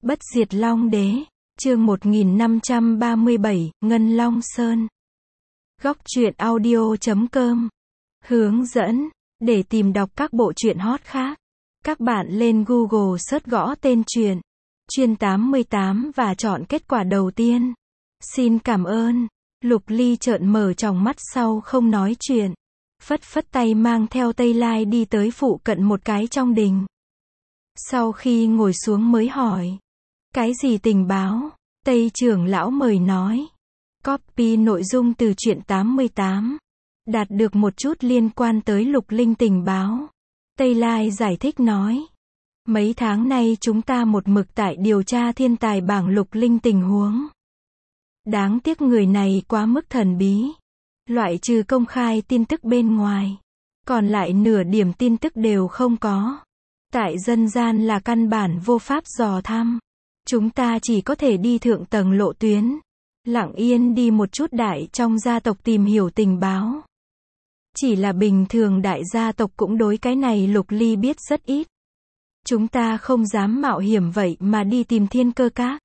Bất diệt Long Đế, chương 1537, Ngân Long Sơn. Góc truyện audio.com. Hướng dẫn, để tìm đọc các bộ truyện hot khác, các bạn lên Google search gõ tên truyện, Chuyên 88 và chọn kết quả đầu tiên. Xin cảm ơn. Lục Ly trợn mở tròng mắt sau không nói chuyện. Phất phất tay mang theo Tây Lai đi tới phụ cận một cái trong đình. Sau khi ngồi xuống mới hỏi. Cái gì tình báo? Tây trưởng lão mời nói. Copy nội dung từ truyện 88. Đạt được một chút liên quan tới Lục Linh tình báo. Tây Lai giải thích nói. Mấy tháng nay chúng ta một mực tại điều tra thiên tài bảng Lục Linh tình huống. Đáng tiếc người này quá mức thần bí. Loại trừ công khai tin tức bên ngoài. Còn lại nửa điểm tin tức đều không có. Tại dân gian là căn bản vô pháp dò thăm. Chúng ta chỉ có thể đi thượng tầng lộ tuyến. Lặng yên đi một chút đại trong gia tộc tìm hiểu tình báo. Chỉ là bình thường đại gia tộc cũng đối cái này Lục Ly biết rất ít. Chúng ta không dám mạo hiểm vậy mà đi tìm thiên cơ các.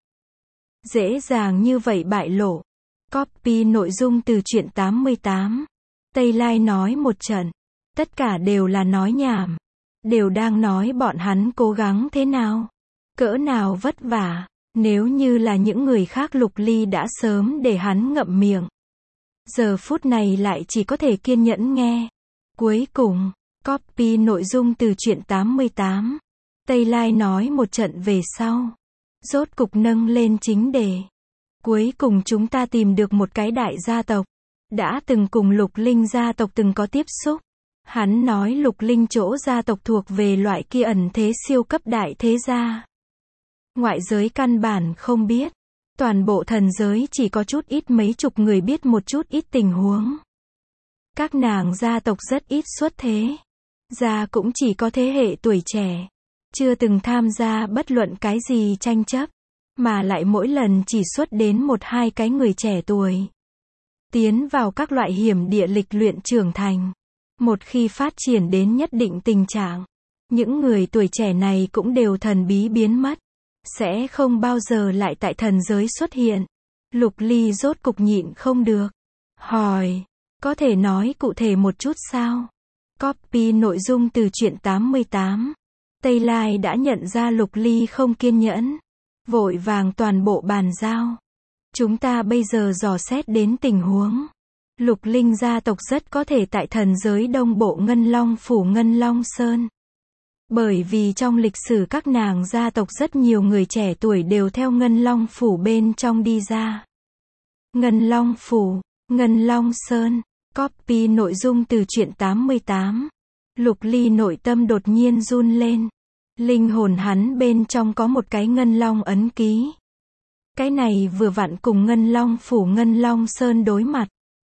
Dễ dàng như vậy bại lộ. Copy nội dung từ truyện 88. Tây Lai nói một trận. Tất cả đều là nói nhảm. Đều đang nói bọn hắn cố gắng thế nào. Cỡ nào vất vả. Nếu như là những người khác Lục Ly đã sớm để hắn ngậm miệng. Giờ phút này lại chỉ có thể kiên nhẫn nghe. Cuối cùng, copy nội dung từ truyện 88. Tây Lai nói một trận về sau. Rốt cục nâng lên chính đề. Cuối cùng chúng ta tìm được một cái đại gia tộc. Đã từng cùng Lục Linh gia tộc từng có tiếp xúc. Hắn nói Lục Linh chỗ gia tộc thuộc về loại kia ẩn thế siêu cấp đại thế gia. Ngoại giới căn bản không biết. Toàn bộ thần giới chỉ có chút ít mấy chục người biết một chút ít tình huống. Các nàng gia tộc rất ít xuất thế. Gia cũng chỉ có thế hệ tuổi trẻ. Chưa từng tham gia bất luận cái gì tranh chấp. Mà lại mỗi lần chỉ xuất đến một hai cái người trẻ tuổi. Tiến vào các loại hiểm địa lịch luyện trưởng thành. Một khi phát triển đến nhất định tình trạng. Những người tuổi trẻ này cũng đều thần bí biến mất. Sẽ không bao giờ lại tại thần giới xuất hiện. Lục Ly rốt cục nhịn không được. Hỏi. Có thể nói cụ thể một chút sao? Copy nội dung từ truyện 88. Tây Lai đã nhận ra Lục Ly không kiên nhẫn. Vội vàng toàn bộ bàn giao. Chúng ta bây giờ dò xét đến tình huống. Lục Linh gia tộc rất có thể tại thần giới đông bộ Ngân Long Phủ Ngân Long Sơn. Bởi vì trong lịch sử các nàng gia tộc rất nhiều người trẻ tuổi đều theo Ngân Long Phủ bên trong đi ra. Ngân Long Phủ, Ngân Long Sơn. Copy nội dung từ truyện 88. Lục Ly nội tâm đột nhiên run lên. Linh hồn hắn bên trong có một cái Ngân Long ấn ký. Cái này vừa vặn cùng Ngân Long Phủ Ngân Long Sơn đối mặt.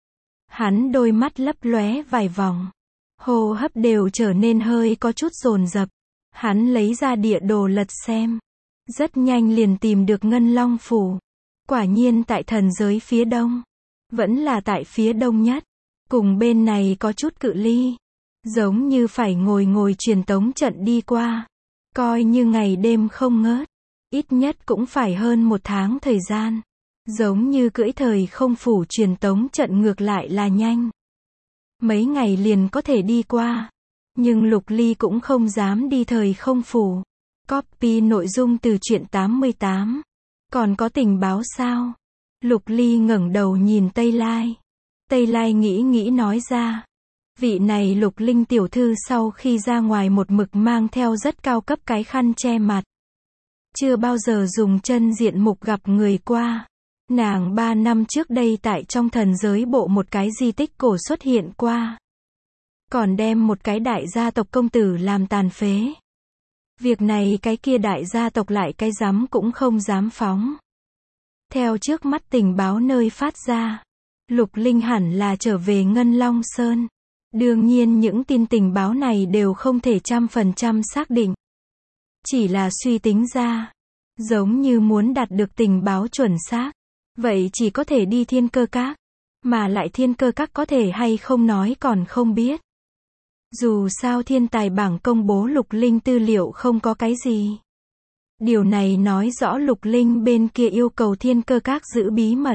Hắn đôi mắt lấp lóe vài vòng. Hô hấp đều trở nên hơi có chút dồn dập. Hắn lấy ra địa đồ lật xem. Rất nhanh liền tìm được Ngân Long Phủ. Quả nhiên tại thần giới phía đông. Vẫn là tại phía đông nhất. Cùng bên này có chút cự ly. Giống như phải ngồi truyền tống trận đi qua. Coi như ngày đêm không ngớt. Ít nhất cũng phải hơn một tháng thời gian. Giống như cưỡi thời không phủ truyền tống trận ngược lại là nhanh. Mấy ngày liền có thể đi qua. Nhưng Lục Ly cũng không dám đi thời không phủ. Copy nội dung từ truyện 88. Còn có tình báo sao? Lục Ly ngẩng đầu nhìn Tây Lai. Tây Lai nghĩ nói ra. Vị này Lục Linh tiểu thư sau khi ra ngoài một mực mang theo rất cao cấp cái khăn che mặt. Chưa bao giờ dùng chân diện mục gặp người qua. Nàng 3 năm trước đây tại trong thần giới bộ một cái di tích cổ xuất hiện qua. Còn đem một cái đại gia tộc công tử làm tàn phế. Việc này cái kia đại gia tộc lại cái dám cũng không dám phóng. Theo trước mắt tình báo nơi phát ra. Lục Linh hẳn là trở về Ngân Long Sơn. Đương nhiên những tin tình báo này đều không thể 100% xác định. Chỉ là suy tính ra. Giống như muốn đạt được tình báo chuẩn xác. Vậy chỉ có thể đi thiên cơ các. Mà lại thiên cơ các có thể hay không nói còn không biết. Dù sao thiên tài bảng công bố Lục Linh tư liệu không có cái gì. Điều này nói rõ Lục Linh bên kia yêu cầu Thiên Cơ Các giữ bí mật.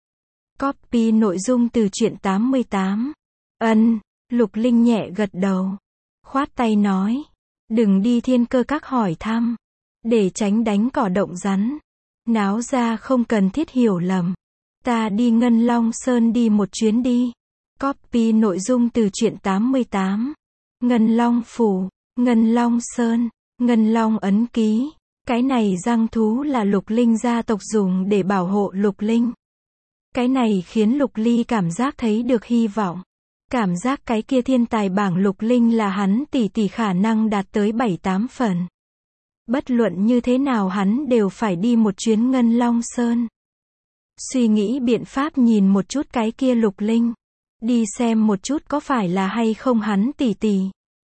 Copy nội dung từ truyện 88. Lục Linh nhẹ gật đầu. Khoát tay nói. Đừng đi Thiên Cơ Các hỏi thăm. Để tránh đánh cỏ động rắn. Náo ra không cần thiết hiểu lầm. Ta đi Ngân Long Sơn đi một chuyến đi. Copy nội dung từ truyện 88. Ngân Long Phủ, Ngân Long Sơn, Ngân Long ấn ký. Cái này răng thú là Lục Linh gia tộc dùng để bảo hộ Lục Linh. Cái này khiến Lục Ly cảm giác thấy được hy vọng. Cảm giác cái kia thiên tài bảng Lục Linh là hắn tỷ khả năng đạt tới 7-8 phần. Bất luận như thế nào hắn đều phải đi một chuyến Ngân Long Sơn. Suy nghĩ biện pháp nhìn một chút cái kia Lục Linh. Đi xem một chút có phải là hay không hắn tỷ.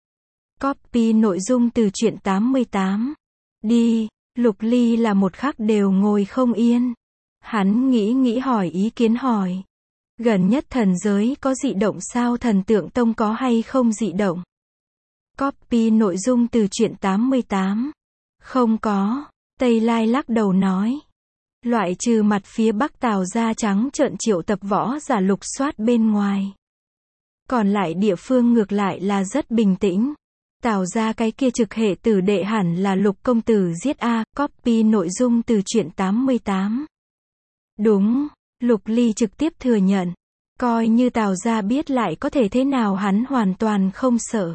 Copy nội dung từ truyện 88. Đi, Lục Ly là một khắc đều ngồi không yên. Hắn nghĩ hỏi ý kiến hỏi. Gần nhất thần giới có dị động sao, Thần Tượng Tông có hay không dị động? Copy nội dung từ truyện 88. Không có, Tây Lai lắc đầu nói. Loại trừ mặt phía Bắc Tào ra trắng trợn triệu tập võ giả lục soát bên ngoài. Còn lại địa phương ngược lại là rất bình tĩnh. Tào ra cái kia trực hệ tử đệ hẳn là Lục công tử giết a. Copy nội dung từ truyện 88. Đúng, Lục Ly trực tiếp thừa nhận. Coi như Tào ra biết lại có thể thế nào, hắn hoàn toàn không sợ.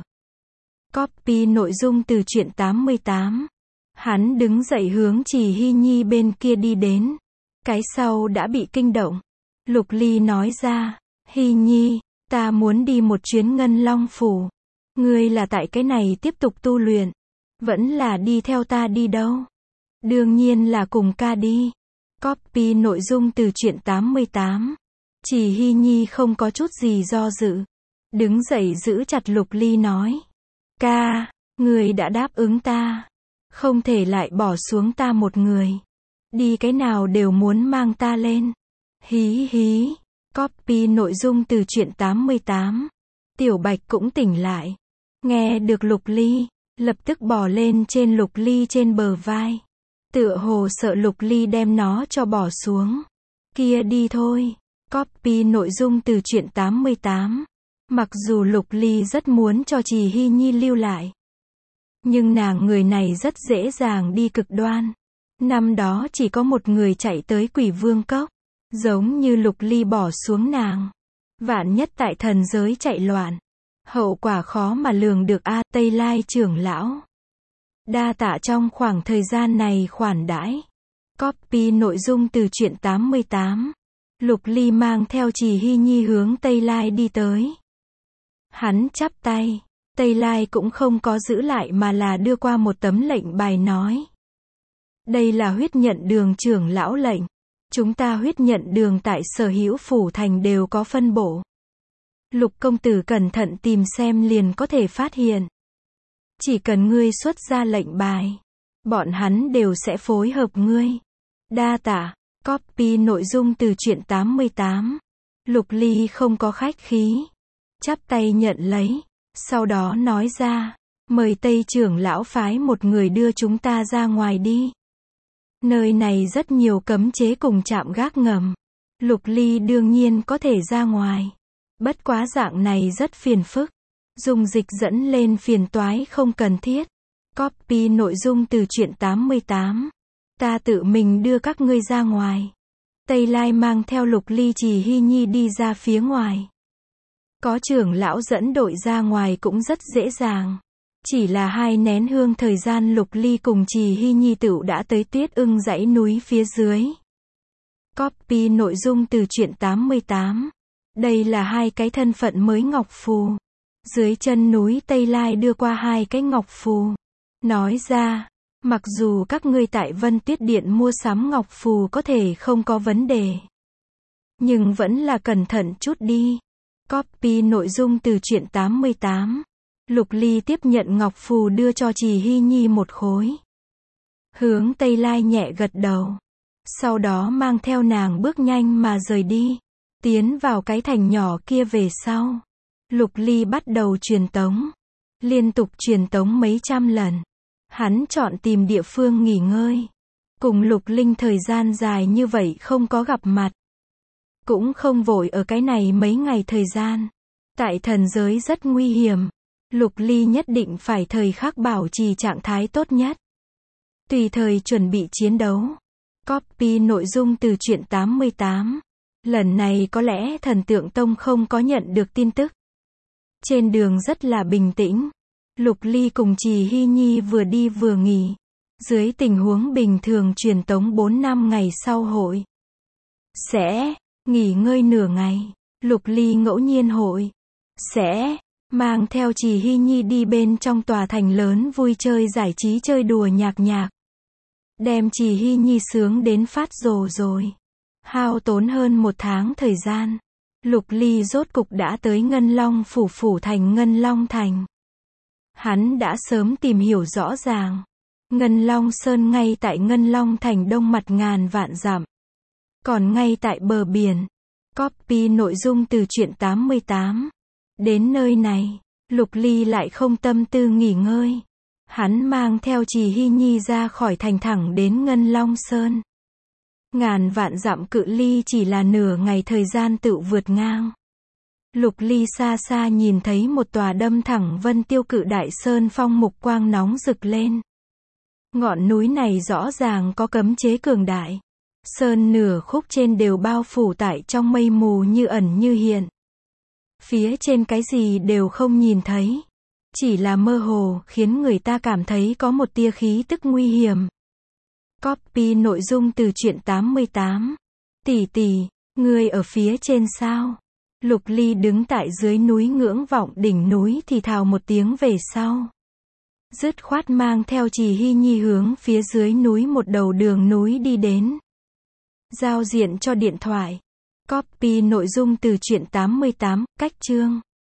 Copy nội dung từ truyện 88. Hắn đứng dậy hướng Trì Hy Nhi bên kia đi đến. Cái sau đã bị kinh động. Lục Ly nói ra. Hy Nhi, ta muốn đi một chuyến Ngân Long Phủ. Ngươi là tại cái này tiếp tục tu luyện. Vẫn là đi theo ta đi đâu? Đương nhiên là cùng ca đi. Copy nội dung từ truyện 88. Trì Hy Nhi không có chút gì do dự. Đứng dậy giữ chặt Lục Ly nói. Ca, ngươi đã đáp ứng ta. Không thể lại bỏ xuống ta một người. Đi cái nào đều muốn mang ta lên. Hí hí. Copy nội dung từ truyện 88. Tiểu Bạch cũng tỉnh lại. Nghe được Lục Ly, lập tức bò lên trên Lục Ly trên bờ vai. Tựa hồ sợ Lục Ly đem nó cho bỏ xuống. Kia đi thôi. Copy nội dung từ truyện 88. Mặc dù Lục Ly rất muốn cho Trì Hy Nhi lưu lại. Nhưng nàng người này rất dễ dàng đi cực đoan. Năm đó chỉ có một người chạy tới Quỷ Vương Cốc. Giống như Lục Ly bỏ xuống nàng. Vạn nhất tại thần giới chạy loạn. Hậu quả khó mà lường được a. Tây Lai trưởng lão. Đa tạ trong khoảng thời gian này khoản đãi. Copy nội dung từ truyện 88. Lục Ly mang theo Trì Hy Nhi hướng Tây Lai đi tới. Hắn chắp tay. Tây Lai cũng không có giữ lại mà là đưa qua một tấm lệnh bài nói. Đây là huyết nhận đường trưởng lão lệnh. Chúng ta huyết nhận đường tại sở hữu phủ thành đều có phân bổ. Lục công tử cẩn thận tìm xem liền có thể phát hiện. Chỉ cần ngươi xuất ra lệnh bài, bọn hắn đều sẽ phối hợp ngươi. Đa tạ. Copy nội dung từ truyện 88. Lục Ly không có khách khí. Chắp tay nhận lấy. Sau đó nói ra. Mời Tây trưởng lão phái một người đưa chúng ta ra ngoài đi. Nơi này rất nhiều cấm chế cùng trạm gác ngầm. Lục Ly đương nhiên có thể ra ngoài. Bất quá dạng này rất phiền phức. Dùng dịch dẫn lên phiền toái không cần thiết. Copy nội dung từ truyện 88. Ta tự mình đưa các ngươi ra ngoài. Tây Lai mang theo Lục Ly Trì Hy Nhi đi ra phía ngoài. Có trưởng lão dẫn đội ra ngoài cũng rất dễ dàng. Chỉ là 2 nén hương thời gian Lục Ly cùng Trì Hy Nhi tựu đã tới Tuyết Ưng dãy núi phía dưới. Copy nội dung từ truyện 88. Đây là 2 cái thân phận mới ngọc phù. Dưới chân núi Tây Lai đưa qua 2 cái ngọc phù. Nói ra, mặc dù các ngươi tại Vân Tuyết Điện mua sắm ngọc phù có thể không có vấn đề. Nhưng vẫn là cẩn thận chút đi. Copy nội dung từ truyện 88. Lục Ly tiếp nhận ngọc phù đưa cho Trì Hy Nhi một khối. Hướng Tây Lai nhẹ gật đầu. Sau đó mang theo nàng bước nhanh mà rời đi. Tiến vào cái thành nhỏ kia về sau. Lục Ly bắt đầu truyền tống. Liên tục truyền tống mấy trăm lần. Hắn chọn tìm địa phương nghỉ ngơi. Cùng Lục Linh thời gian dài như vậy không có gặp mặt. Cũng không vội ở cái này mấy ngày thời gian. Tại thần giới rất nguy hiểm. Lục Ly nhất định phải thời khắc bảo trì trạng thái tốt nhất. Tùy thời chuẩn bị chiến đấu. Copy nội dung từ truyện 88. Lần này có lẽ Thần Tượng Tông không có nhận được tin tức. Trên đường rất là bình tĩnh. Lục Ly cùng Trì Hy Nhi vừa đi vừa nghỉ. Dưới tình huống bình thường truyền tống 4 năm ngày sau hội sẽ nghỉ ngơi nửa ngày. Lục Ly ngẫu nhiên hội sẽ mang theo Trì Hy Nhi đi bên trong tòa thành lớn vui chơi giải trí chơi đùa nhạc nhạc. Đem Trì Hy Nhi sướng đến phát rồ rồi. Hao tốn hơn 1 tháng thời gian. Lục Ly rốt cục đã tới Ngân Long phủ thành Ngân Long Thành. Hắn đã sớm tìm hiểu rõ ràng. Ngân Long Sơn ngay tại Ngân Long Thành đông mặt ngàn vạn dặm. Còn ngay tại bờ biển. Copy nội dung từ truyện 88. Đến nơi này, Lục Ly lại không tâm tư nghỉ ngơi. Hắn mang theo Trì Hy Nhi ra khỏi thành thẳng đến Ngân Long Sơn. Ngàn vạn dặm cự ly chỉ là nửa ngày thời gian tự vượt ngang. Lục Ly xa xa nhìn thấy một tòa đâm thẳng vân tiêu cự đại sơn phong mục quang nóng rực lên. Ngọn núi này rõ ràng có cấm chế cường đại. Sơn nửa khúc trên đều bao phủ tại trong mây mù như ẩn như hiện. Phía trên cái gì đều không nhìn thấy. Chỉ là mơ hồ khiến người ta cảm thấy có một tia khí tức nguy hiểm. Copy nội dung từ truyện 88. Tỷ tỷ, ngươi ở phía trên sao? Lục Ly đứng tại dưới núi ngưỡng vọng đỉnh núi thì thào một tiếng về sau. Dứt khoát mang theo Trì Hy Nhi hướng phía dưới núi một đầu đường núi đi đến. Giao diện cho điện thoại. Copy nội dung từ truyện 88, cách chương.